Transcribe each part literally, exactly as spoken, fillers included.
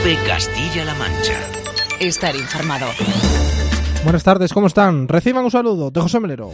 COPE Castilla-La Mancha. Estar informado. Buenas tardes, ¿cómo están? Reciban un saludo de José Melero.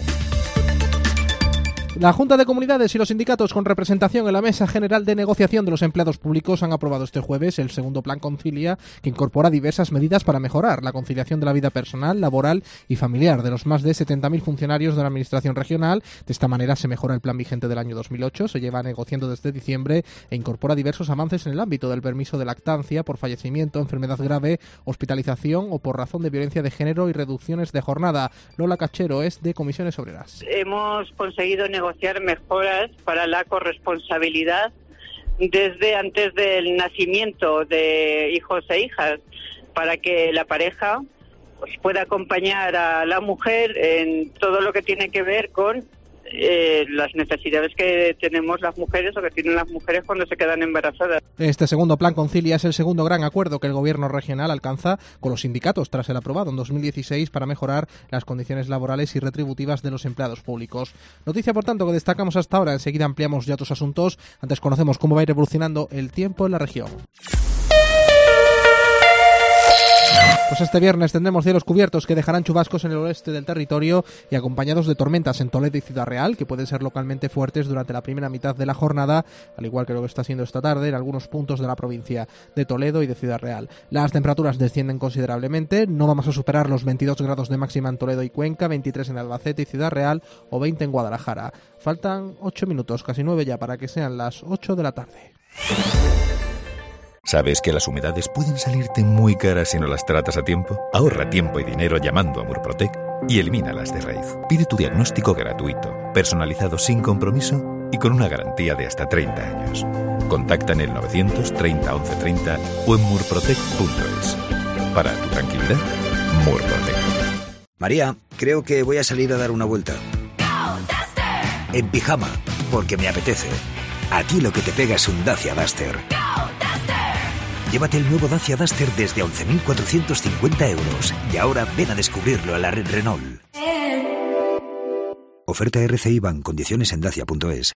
La Junta de Comunidades y los sindicatos con representación en la Mesa General de Negociación de los Empleados Públicos han aprobado este jueves el segundo Plan Concilia, que incorpora diversas medidas para mejorar la conciliación de la vida personal, laboral y familiar de los más de setenta mil funcionarios de la Administración regional. De esta manera se mejora el plan vigente del año dos mil ocho, se lleva negociando desde diciembre e incorpora diversos avances en el ámbito del permiso de lactancia por fallecimiento, enfermedad grave, hospitalización o por razón de violencia de género y reducciones de jornada. Lola Cachero es de Comisiones Obreras. Hemos conseguido negociar negociar mejoras para la corresponsabilidad desde antes del nacimiento de hijos e hijas, para que la pareja pues, pueda acompañar a la mujer en todo lo que tiene que ver con eh, las necesidades que tenemos las mujeres o que tienen las mujeres cuando se quedan embarazadas. Este segundo Plan Concilia es el segundo gran acuerdo que el Gobierno regional alcanza con los sindicatos tras el aprobado en dos mil dieciséis para mejorar las condiciones laborales y retributivas de los empleados públicos. Noticia, por tanto, que destacamos hasta ahora. Enseguida ampliamos ya otros asuntos. Antes conocemos cómo va a ir evolucionando el tiempo en la región. Pues este viernes tendremos cielos cubiertos que dejarán chubascos en el oeste del territorio y acompañados de tormentas en Toledo y Ciudad Real, que pueden ser localmente fuertes durante la primera mitad de la jornada, al igual que lo que está siendo esta tarde en algunos puntos de la provincia de Toledo y de Ciudad Real. Las temperaturas descienden considerablemente, no vamos a superar los veintidós grados de máxima en Toledo y Cuenca, veintitrés en Albacete y Ciudad Real o veinte en Guadalajara. Faltan ocho minutos, casi nueve ya, para que sean las ocho de la tarde. ¿Sabes que las humedades pueden salirte muy caras si no las tratas a tiempo? Ahorra tiempo y dinero llamando a Murprotec y elimínalas de raíz. Pide tu diagnóstico gratuito, personalizado sin compromiso y con una garantía de hasta treinta años. Contacta en el novecientos treinta once treinta o en murprotec punto es. Para tu tranquilidad, Murprotec. María, creo que voy a salir a dar una vuelta. En pijama, porque me apetece. A ti lo que te pega es un Dacia Duster. Llévate el nuevo Dacia Duster desde once mil cuatrocientos cincuenta euros. Y ahora ven a descubrirlo a la red Renault. Oferta R C I Bank. Condiciones en dacia punto es.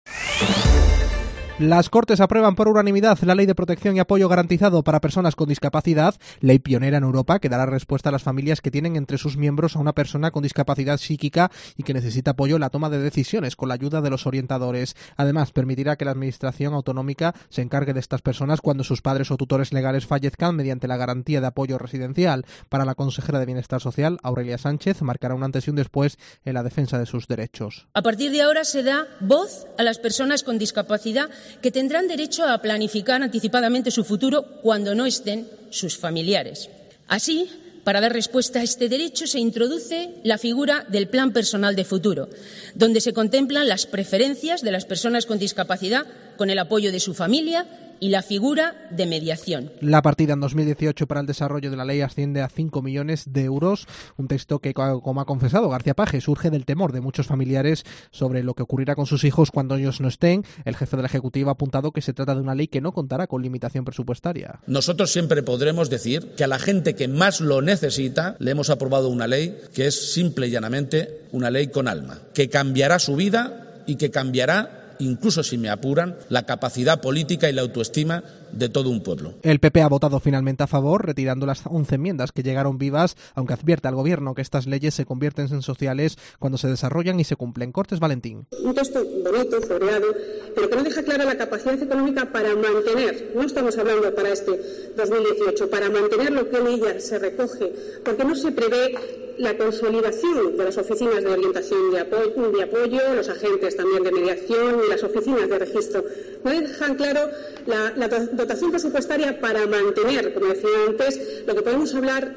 Las Cortes aprueban por unanimidad la Ley de Protección y Apoyo Garantizado para Personas con Discapacidad, ley pionera en Europa que dará respuesta a las familias que tienen entre sus miembros a una persona con discapacidad psíquica y que necesita apoyo en la toma de decisiones con la ayuda de los orientadores. Además, permitirá que la Administración autonómica se encargue de estas personas cuando sus padres o tutores legales fallezcan mediante la garantía de apoyo residencial. Para la consejera de Bienestar Social, Aurelia Sánchez, marcará un antes y un después en la defensa de sus derechos. A partir de ahora se da voz a las personas con discapacidad que tendrán derecho a planificar anticipadamente su futuro cuando no estén sus familiares. Así, para dar respuesta a este derecho se introduce la figura del Plan Personal de Futuro, donde se contemplan las preferencias de las personas con discapacidad con el apoyo de su familia y la figura de mediación. La partida en dos mil dieciocho para el desarrollo de la ley asciende a cinco millones de euros, un texto que, como ha confesado García Paje, surge del temor de muchos familiares sobre lo que ocurrirá con sus hijos cuando ellos no estén. El jefe de la Ejecutiva ha apuntado que se trata de una ley que no contará con limitación presupuestaria. Nosotros siempre podremos decir que a la gente que más lo necesita le hemos aprobado una ley que es simple y llanamente una ley con alma, que cambiará su vida y que cambiará, incluso si me apuran, la capacidad política y la autoestima de todo un pueblo. El P P ha votado finalmente a favor, retirando las once enmiendas que llegaron vivas, aunque advierte al Gobierno que estas leyes se convierten en sociales cuando se desarrollan y se cumplen. Cortes Valentín. Un texto bonito, floreado, pero que no deja clara la capacidad económica para mantener, no estamos hablando para este dos mil dieciocho, para mantener lo que en ella se recoge, porque no se prevé la consolidación de las oficinas de orientación de apoyo, de apoyo, los agentes también de mediación y las oficinas de registro. No dejan claro la, la dotación presupuestaria para mantener, como decía antes, lo que podemos hablar,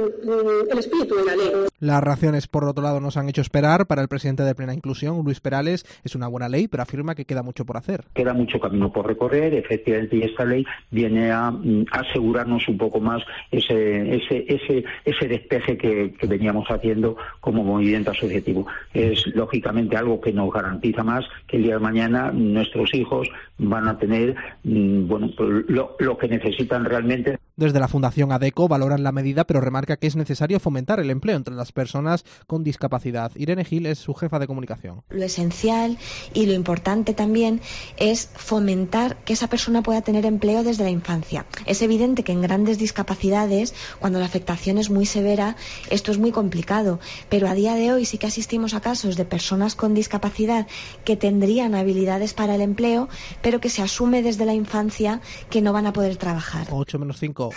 el espíritu de la ley. Las reacciones, por otro lado, nos han hecho esperar. Para el presidente de Plena Inclusión, Luis Perales, es una buena ley, pero afirma que queda mucho por hacer. Queda mucho camino por recorrer, efectivamente, y esta ley viene a, a asegurarnos un poco más ese ese ese ese despeje que, que veníamos haciendo como movimiento asociativo. Es lógicamente algo que nos garantiza más que el día de mañana nuestros hijos van a tener, bueno, lo, lo que necesitan realmente. Desde la Fundación ADECO valoran la medida, pero remarca que es necesario fomentar el empleo entre las personas con discapacidad. Irene Gil es su jefa de comunicación. Lo esencial y lo importante también es fomentar que esa persona pueda tener empleo desde la infancia. Es evidente que en grandes discapacidades, cuando la afectación es muy severa, esto es muy complicado, pero a día de hoy sí que asistimos a casos de personas con discapacidad que tendrían habilidades para el empleo, pero que se asume desde la infancia que no van a poder trabajar. ocho menos cinco.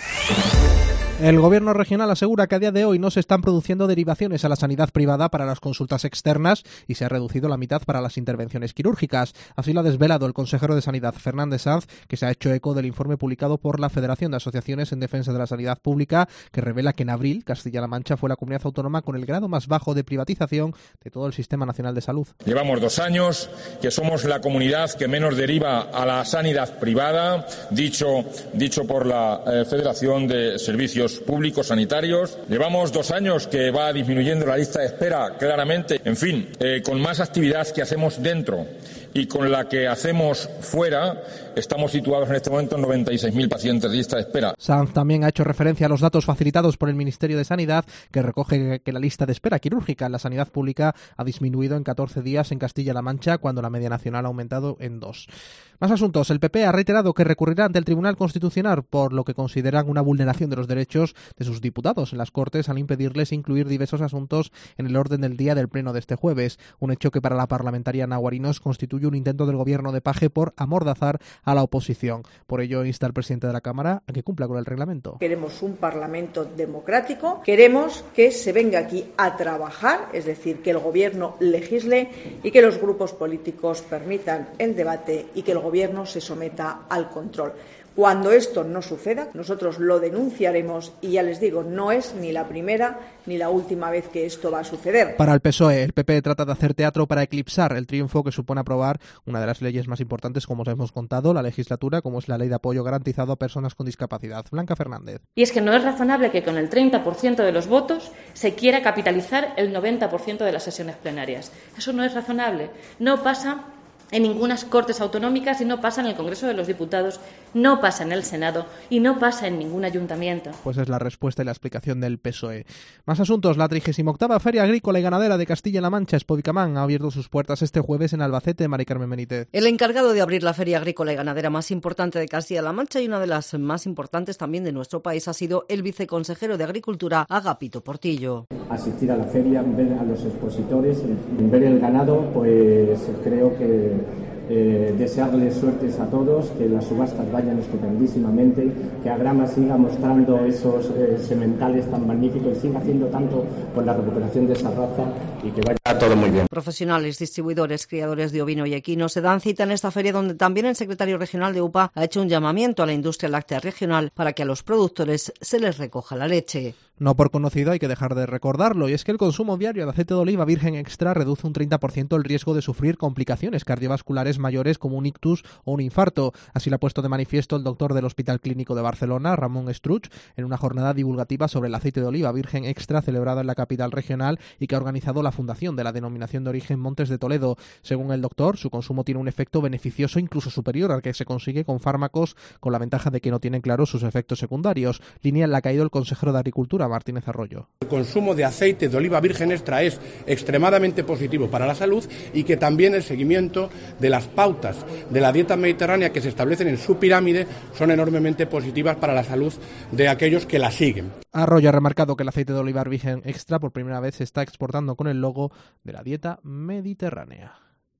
El gobierno regional asegura que a día de hoy no se están produciendo derivaciones a la sanidad privada para las consultas externas y se ha reducido la mitad para las intervenciones quirúrgicas. Así lo ha desvelado el consejero de Sanidad, Fernández Sanz, que se ha hecho eco del informe publicado por la Federación de Asociaciones en Defensa de la Sanidad Pública, que revela que en abril Castilla-La Mancha fue la comunidad autónoma con el grado más bajo de privatización de todo el Sistema Nacional de Salud. Llevamos dos años que somos la comunidad que menos deriva a la sanidad privada, dicho, dicho por la eh, Federación de Servicios Públicos Sanitarios. Llevamos dos años que va disminuyendo la lista de espera claramente. En fin, eh, con más actividad que hacemos dentro y con la que hacemos fuera, estamos situados en este momento en noventa y seis mil pacientes de lista de espera. Sanz también ha hecho referencia a los datos facilitados por el Ministerio de Sanidad, que recoge que la lista de espera quirúrgica en la sanidad pública ha disminuido en catorce días en Castilla-La Mancha, cuando la media nacional ha aumentado en dos. Más asuntos. El P P ha reiterado que recurrirá ante el Tribunal Constitucional por lo que consideran una vulneración de los derechos de sus diputados en las Cortes al impedirles incluir diversos asuntos en el orden del día del pleno de este jueves, un hecho que para la parlamentaria Nahuarinos constituye un intento del gobierno de Paje por amordazar a la oposición. Por ello insta al presidente de la Cámara a que cumpla con el reglamento. Queremos un Parlamento democrático, queremos que se venga aquí a trabajar, es decir, que el gobierno legisle y que los grupos políticos permitan el debate y que el gobierno se someta al control. Cuando esto no suceda, nosotros lo denunciaremos y ya les digo, no es ni la primera ni la última vez que esto va a suceder. Para el P S O E, el P P trata de hacer teatro para eclipsar el triunfo que supone aprobar una de las leyes más importantes, como os hemos contado, la legislatura, como es la Ley de Apoyo Garantizado a Personas con Discapacidad. Blanca Fernández. Y es que no es razonable que con el treinta por ciento de los votos se quiera capitalizar el noventa por ciento de las sesiones plenarias. Eso no es razonable. No pasa en ninguna Cortes autonómicas y no pasa en el Congreso de los Diputados, no pasa en el Senado y no pasa en ningún ayuntamiento. Pues es la respuesta y la explicación del P S O E. Más asuntos. La trigésima octava Feria Agrícola y Ganadera de Castilla-La Mancha, Expovicamán, ha abierto sus puertas este jueves en Albacete. Mari Carmen Benítez. El encargado de abrir la Feria Agrícola y Ganadera más importante de Castilla-La Mancha y una de las más importantes también de nuestro país ha sido el viceconsejero de Agricultura, Agapito Portillo. Asistir a la feria, ver a los expositores, ver el ganado, pues creo que Eh, desearles suertes a todos, que las subastas vayan estupendísimamente, que Agrama siga mostrando esos eh, sementales tan magníficos y siga haciendo tanto por la recuperación de esa raza y que vaya todo muy bien. Profesionales, distribuidores, criadores de ovino y equino se dan cita en esta feria, donde también el secretario regional de U P A ha hecho un llamamiento a la industria láctea regional para que a los productores se les recoja la leche. No por conocido hay que dejar de recordarlo, y es que el consumo diario de aceite de oliva virgen extra reduce un treinta por ciento el riesgo de sufrir complicaciones cardiovasculares mayores como un ictus o un infarto. Así lo ha puesto de manifiesto el doctor del Hospital Clínico de Barcelona, Ramón Estruch, en una jornada divulgativa sobre el aceite de oliva virgen extra celebrada en la capital regional y que ha organizado la Fundación de la Denominación de Origen Montes de Toledo. Según el doctor, su consumo tiene un efecto beneficioso incluso superior al que se consigue con fármacos, con la ventaja de que no tienen claros sus efectos secundarios. Línea en la que ha ido el consejero de Agricultura, Martínez Arroyo. El consumo de aceite de oliva virgen extra es extremadamente positivo para la salud y que también el seguimiento de las pautas de la dieta mediterránea que se establecen en su pirámide son enormemente positivas para la salud de aquellos que la siguen. Arroyo ha remarcado que el aceite de oliva virgen extra por primera vez se está exportando con el logo de la dieta mediterránea.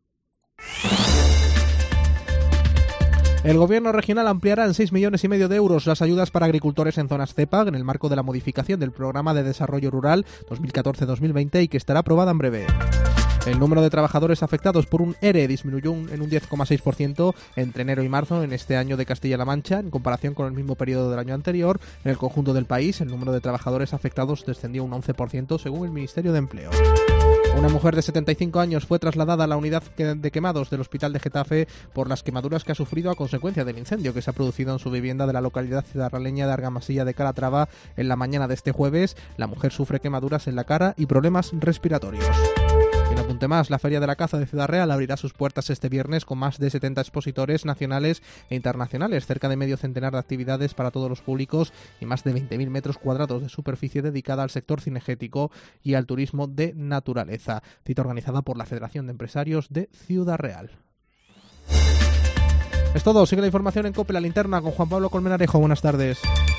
El gobierno regional ampliará en seis millones y medio de euros las ayudas para agricultores en zonas C E P A G en el marco de la modificación del Programa de Desarrollo Rural dos mil catorce dos mil veinte y que estará aprobada en breve. El número de trabajadores afectados por un E R E disminuyó en un diez coma seis por ciento entre enero y marzo en este año de Castilla-La Mancha, en comparación con el mismo periodo del año anterior. En el conjunto del país, el número de trabajadores afectados descendió un once por ciento, según el Ministerio de Empleo. Una mujer de setenta y cinco años fue trasladada a la unidad de quemados del Hospital de Getafe por las quemaduras que ha sufrido a consecuencia del incendio que se ha producido en su vivienda de la localidad ciudadraleña de Argamasilla de Calatrava en la mañana de este jueves. La mujer sufre quemaduras en la cara y problemas respiratorios. apunte más, la Feria de la Caza de Ciudad Real abrirá sus puertas este viernes con más de setenta expositores nacionales e internacionales, cerca de medio centenar de actividades para todos los públicos y más de veinte mil metros cuadrados de superficie dedicada al sector cinegético y al turismo de naturaleza. Cita organizada por la Federación de Empresarios de Ciudad Real. Es todo, sigue la información en COPE La Linterna con Juan Pablo Colmenarejo. Buenas tardes.